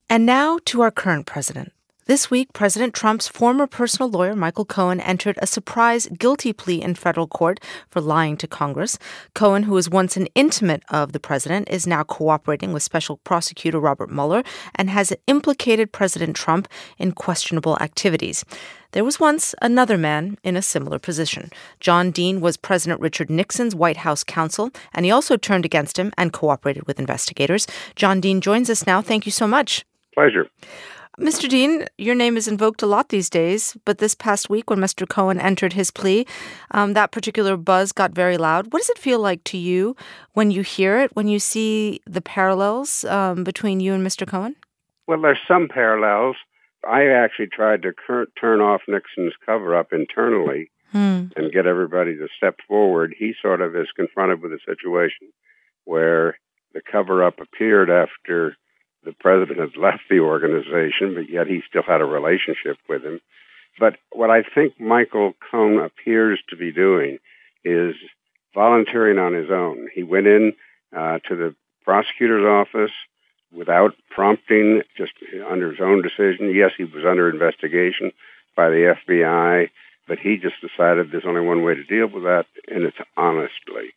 And now to our current president. This week, President Trump's former personal lawyer, Michael Cohen, entered a surprise guilty plea in federal court for lying to Congress. Cohen, who was once an intimate of the president, is now cooperating with Special Prosecutor Robert Mueller and has implicated President Trump in questionable activities. There was once another man in a similar position. John Dean was President Richard Nixon's White House counsel, and he also turned against him and cooperated with investigators. John Dean joins us now. Thank you so much. Pleasure. Mr. Dean, your name is invoked a lot these days, but this past week when Mr. Cohen entered his plea, that particular buzz got very loud. What does it feel like to you when you hear it, when you see the parallels between you and Mr. Cohen? Well, there's some parallels. I actually tried to turn off Nixon's cover-up internally and get everybody to step forward. He sort of is confronted with a situation where the cover-up appeared after the president had left the organization, but yet he still had a relationship with him. But what I think Michael Cohen appears to be doing is volunteering on his own. He went in to the prosecutor's office without prompting, just under his own decision. Yes, he was under investigation by the FBI, but he just decided there's only one way to deal with that, and it's honestly.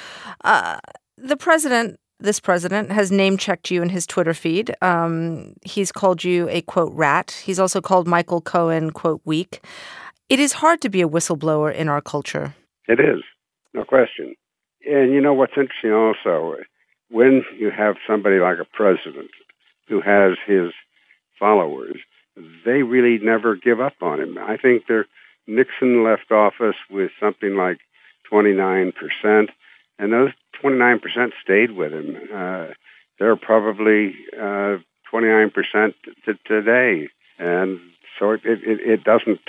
This president has name-checked you in his Twitter feed. He's called you a, quote, rat. He's also called Michael Cohen, quote, weak. It is hard to be a whistleblower in our culture. It is, no question. And you know what's interesting also, when you have somebody like a president who has his followers, they really never give up on him. I think Nixon left office with something like 29%, and those 29% stayed with him. There are probably 29% today, and so it doesn't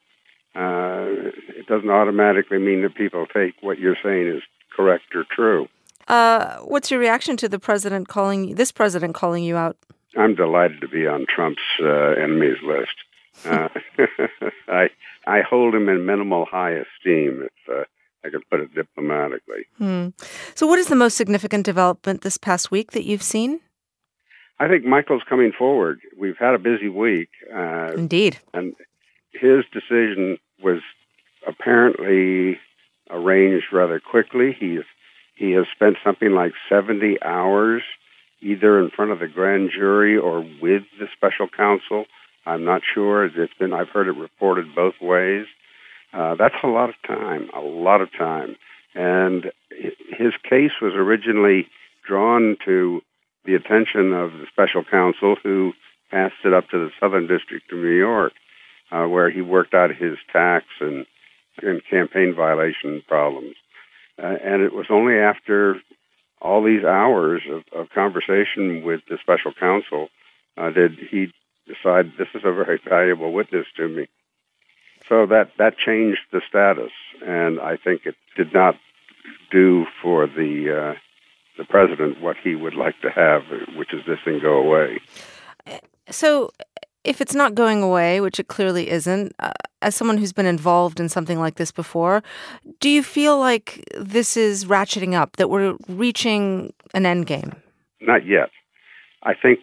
automatically mean that people take what you're saying is correct or true. What's your reaction to this president calling you out? I'm delighted to be on Trump's enemies list. I hold him in minimal high esteem, if I could put it diplomatically. So what is the most significant development this past week that you've seen? I think Michael's coming forward. We've had a busy week. Indeed. And his decision was apparently arranged rather quickly. He has spent something like 70 hours either in front of the grand jury or with the special counsel. I'm not sure. I've heard it reported both ways. That's a lot of time. And his case was originally drawn to the attention of the special counsel, who passed it up to the Southern District of New York, where he worked out his tax and campaign violation problems. And it was only after all these hours of conversation with the special counsel did he decide this is a very valuable witness to me. So that changed the status, and I think it did not do for the president what he would like to have, which is this thing go away. So if it's not going away, which it clearly isn't, as someone who's been involved in something like this before, do you feel like this is ratcheting up, that we're reaching an end game? Not yet. I think,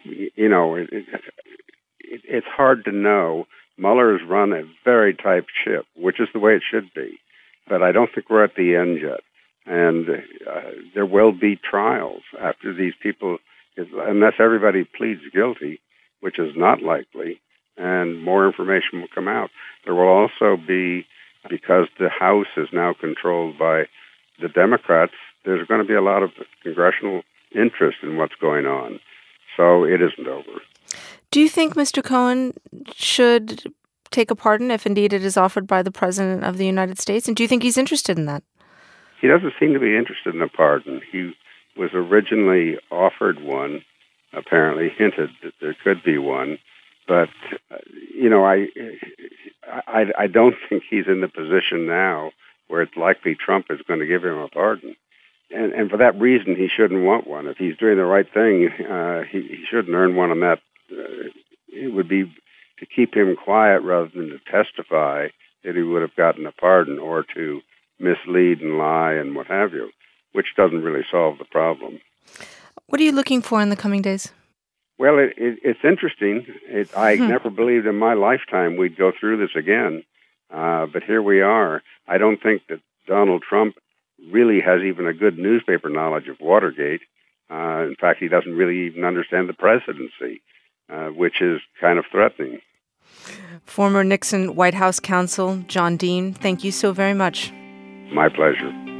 it's hard to know. Mueller has run a very tight ship, which is the way it should be. But I don't think we're at the end yet. And there will be trials after these people, unless everybody pleads guilty, which is not likely, and more information will come out. There will also be, because the House is now controlled by the Democrats, there's going to be a lot of congressional interest in what's going on. So it isn't over. Do you think Mr. Cohen should take a pardon if indeed it is offered by the President of the United States? And do you think he's interested in that? He doesn't seem to be interested in a pardon. He was originally offered one, apparently hinted that there could be one. But, I don't think he's in the position now where it's likely Trump is going to give him a pardon. And for that reason, he shouldn't want one. If he's doing the right thing, he shouldn't earn one on that. It would be to keep him quiet rather than to testify that he would have gotten a pardon, or to mislead and lie and what have you, which doesn't really solve the problem. What are you looking for in the coming days? Well, it's interesting. I never believed in my lifetime we'd go through this again, but here we are. I don't think that Donald Trump really has even a good newspaper knowledge of Watergate. In fact, he doesn't really even understand the presidency, which is kind of threatening. Former Nixon White House counsel John Dean, thank you so very much. My pleasure.